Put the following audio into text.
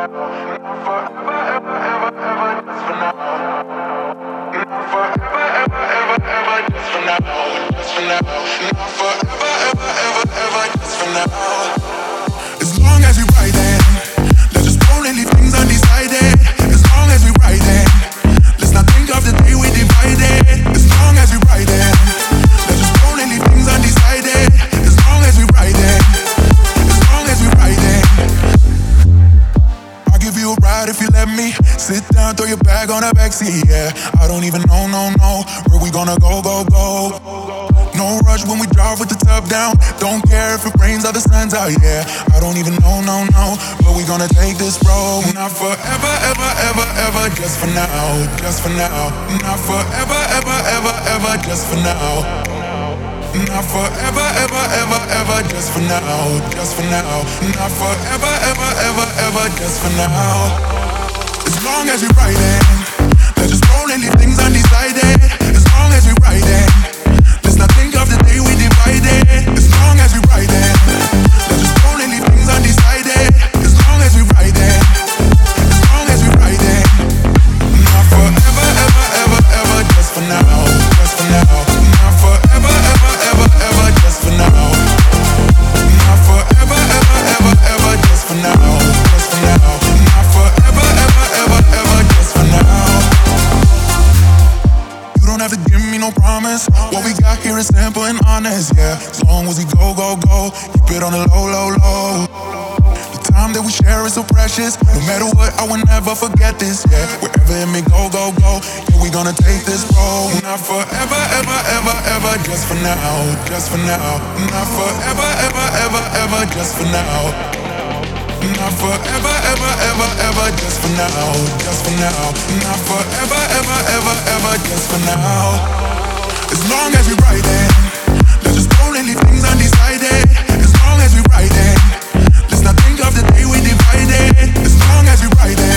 As long as we riding, let's just roll and leave things undecided. As long as we riding, let's not think of the day we divided. As long as we riding, let's just roll and leave things undecided. As long as we riding, as long as we riding. I'll give you a ride if you let me. Sit down, throw your bag on the backseat, yeah. I don't even know, where we gonna go. No rush when we drive with the top down. Don't care if it rains or the sun's out, yeah. I don't even know, where we gonna take this road. Not forever, ever, just for now, just for now. Not forever, ever, just for now. Not forever, ever, just for now, just for now. Not forever, ever, just for now. As long as we riding, let's just roll and leave things undecided. As long as we riding, let's not think of the day we divided. As long as we riding, let's just roll and leave things undecided. As long as we riding, as long as we riding. Not forever, ever, just for now, just for now. Not forever, ever, just for now. Not forever, ever, just for now, just for now. Not forever, ever, just for now. You don't have to give me no promise. What we got here is simple and honest, yeah. As long as we go, keep it on the low. The time that we share is so precious. No matter what, I will never forget this, yeah. Wherever it may go, yeah, we gonna take this road. Not forever, ever, just for now, just for now. Not forever, ever, just for now. Not forever, ever, just for now, just for now. Not forever, ever, just for now. As long as we riding, let's just roll and leave things undecided. As long as we riding, let's not think of the day we divided. As long as we riding.